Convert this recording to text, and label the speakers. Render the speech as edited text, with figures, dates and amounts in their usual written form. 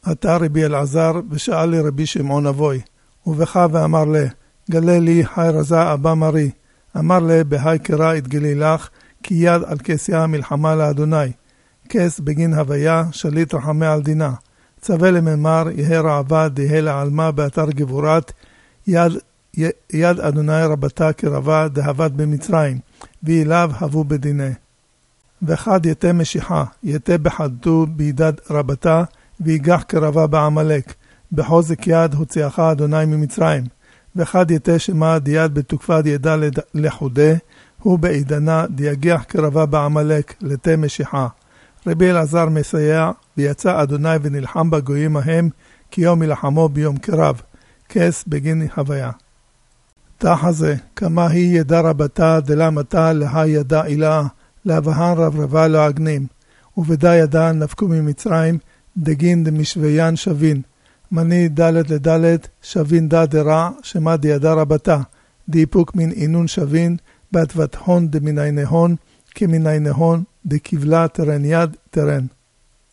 Speaker 1: עתה רבי אלעזר ושאל לרבי שמעון אבוי, ובכה ואמר לה, גלה לי חי רזה אבא מרי. אמר לה, בהי קרא התגלי לך, כי יד על כסיה מלחמה לאדוני. כס בגין הוויה, שליט רחמי על דינה. צווה לממר, יהא רעבה, דהה לעלמה באתר גבורת, יד אדוני רבתה כרבה, דהבת במצרים, ואליו הבו בדיני. ואחד יתה משיחה, יתה בחדתו בידד רבתה, ויגח כרבה בעמלק, בחוזק יד הוציאך אדוני ממצרים. ואחד יתה שמה דיד בתוקפה דידה לחודה, הוא בעידנה דיגיח כרבה בעמלק, לתה משיחה. רבי אלעזר מסייע, ויצא אדוני ונלחם בגויים ההם, כי יום מלחמו ביום קרב, כס בגין הוויה. תחה זה, כמה היא ידה רבתה דלמתה לה ידה אלה, להבהן רברבה לא אגנים, ובדה ידה נפקו ממצרים, דגין דמשוויין שווין, מני דלת לדלת, שווין דה דרע, שמה דידה רבתה, דיפוק מן אינון שווין, בהתוות הון דמיני נהון, כמיני נהון, דקבלה תרן יד תרן.